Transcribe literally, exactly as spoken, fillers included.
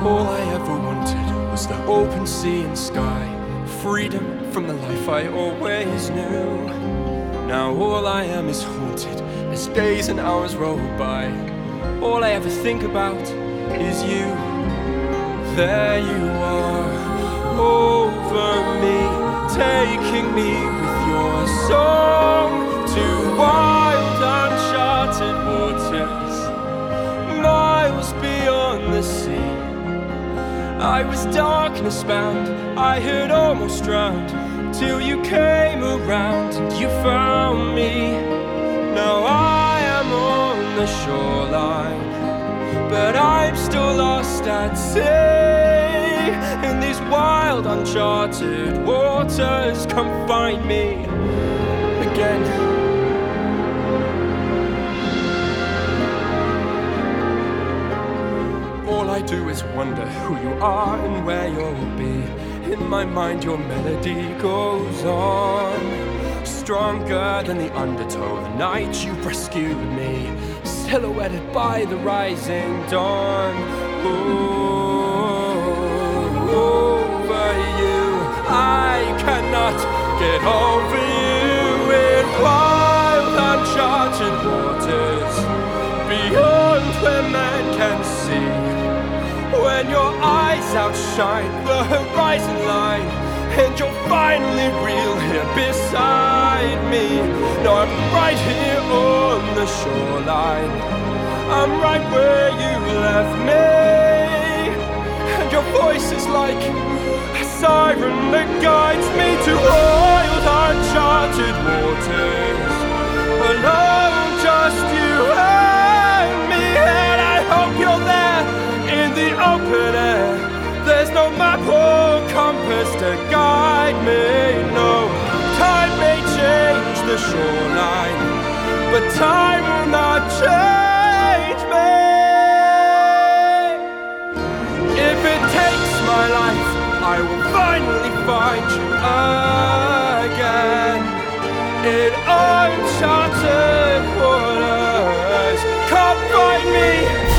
All I ever wanted was the open sea and sky, freedom from the life I always knew. Now all I am is haunted as days and hours roll by. All I ever think about is you. There you are, over me, taking me with your song to wild uncharted waters, miles beyond the sea. I was darkness bound, I had almost drowned, till you came around and you found me. Now I am on the shoreline, but I'm still lost at sea. In these wild uncharted waters, come find me again. All I do is wonder who you are and where you'll be. In my mind your melody goes on, stronger than the undertow. The night you rescued me, silhouetted by the rising dawn. Ooh, over you, I cannot get over you. In wild uncharted waters, beyond where man can see. When your eyes outshine the horizon line, and you're finally real here beside me. Now I'm right here on the shoreline, I'm right where you left me. And your voice is like a siren that guides me to wild uncharted waters, alone, just you and me. And I hope you're there in the open air. There's no map or compass to guide me. No, time may change the shoreline, but time will not change me. If it takes my life, I will finally find you again. In uncharted waters, come find me.